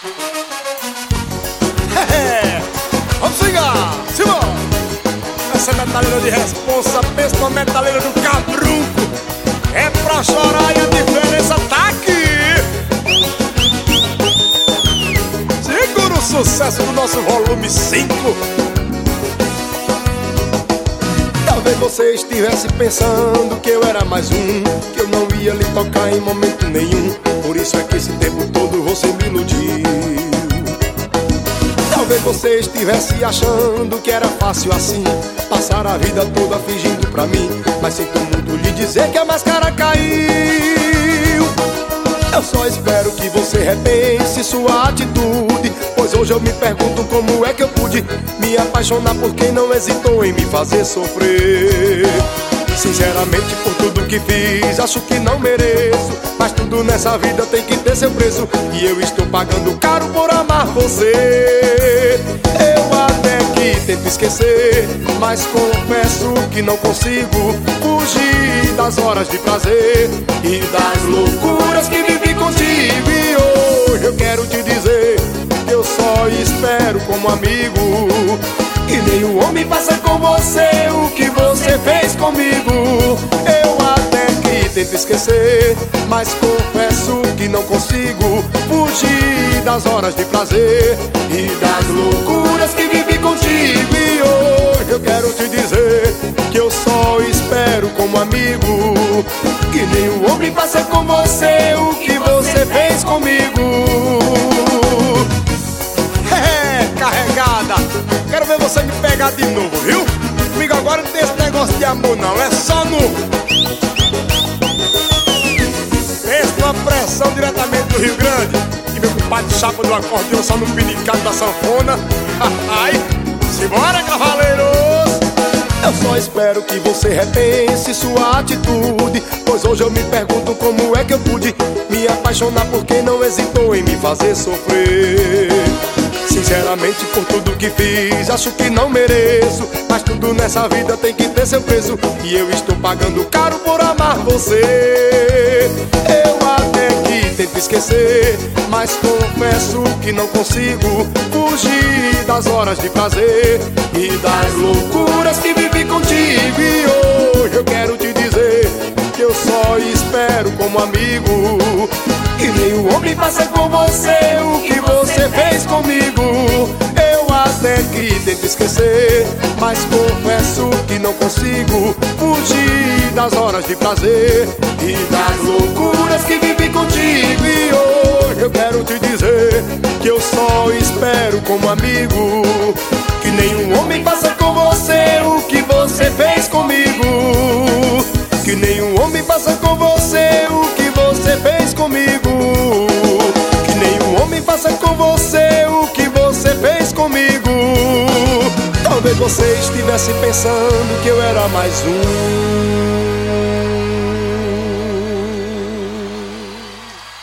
Vamos ligar, Simão! Essa metaleira de responsa, pensa numa metaleira do cabrunco. É pra chorar e a diferença tá aqui. Segura o sucesso do nosso volume 5. Talvez você estivesse pensando que eu era mais um, que eu não ia lhe tocar em momento nenhum. Por isso é que esse tempo todo você me iludiu. Talvez você estivesse achando que era fácil assim, passar a vida toda fingindo pra mim. Mas sinto muito lhe dizer que a máscara caiu. Eu só espero que você repense sua atitude, pois hoje eu me pergunto como é que eu pude me apaixonar por quem não hesitou em me fazer sofrer. Sinceramente, por tudo que fiz, acho que não mereço, mas tudo nessa vida tem que ter seu preço, e eu estou pagando caro por amar você. Eu até que tento esquecer, mas confesso que não consigo fugir das horas de prazer e das loucuras que vivi contigo. E hoje eu quero te dizer que eu só espero como amigo que nenhum homem faça com você o que você fez comigo. Eu até que tento esquecer, mas confesso que não consigo fugir das horas de prazer e das loucuras que vivi contigo. E hoje eu quero te dizer que eu só espero como amigo que nenhum homem faça com você o que você fez comigo. Carregada, quero ver você me pegar de novo, viu? Comigo agora não tem esse negócio de amor não, é só no... Pensa numa pressão diretamente do Rio Grande, e meu compadre chapa do acordeão só no pinicado da sanfona. Ai, simbora, cavaleiros! Eu só espero que você repense sua atitude, pois hoje eu me pergunto como é que eu pude me apaixonar por quem não hesitou em me fazer sofrer. Sinceramente, por tudo que fiz, acho que não mereço, mas tudo nessa vida tem que ter seu preço, e eu estou pagando caro por amar você. Eu até que tento esquecer, mas confesso que não consigo fugir das horas de prazer e das loucuras que vivi contigo. E hoje eu quero te dizer que eu só espero como amigo que nenhum homem faça com você o que você fez comigo. Eu até que tento esquecer, mas confesso que não consigo fugir das horas de prazer e das loucuras que vivi contigo. E hoje eu quero te dizer que eu só espero como amigo que nenhum homem faça com você o que você fez comigo. Que nenhum homem faça com você o que você fez comigo. Que nenhum homem faça com você o que você fez comigo. Talvez você estivesse pensando que eu era mais um.